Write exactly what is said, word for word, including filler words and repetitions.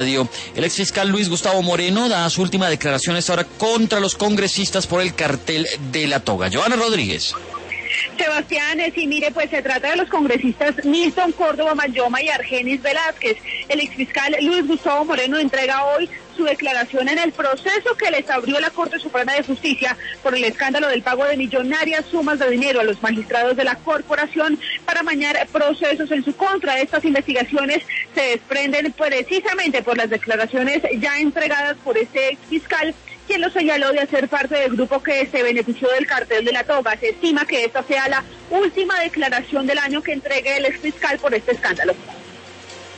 El exfiscal Luis Gustavo Moreno da su última declaración esta hora contra los congresistas por el cartel de la toga. Joana Rodríguez. Sebastián, sí, mire, pues se trata de los congresistas Milton Córdoba Mayoma y Argenis Velázquez. El exfiscal Luis Gustavo Moreno entrega hoy su declaración en el proceso que les abrió la Corte Suprema de Justicia por el escándalo del pago de millonarias sumas de dinero a los magistrados de la corporación para amañar procesos en su contra. Estas investigaciones se desprenden precisamente por las declaraciones ya entregadas por este exfiscal, quien lo señaló de hacer parte del grupo que se benefició del cartel de la toga. Se estima que esta sea la última declaración del año que entregue el exfiscal por este escándalo.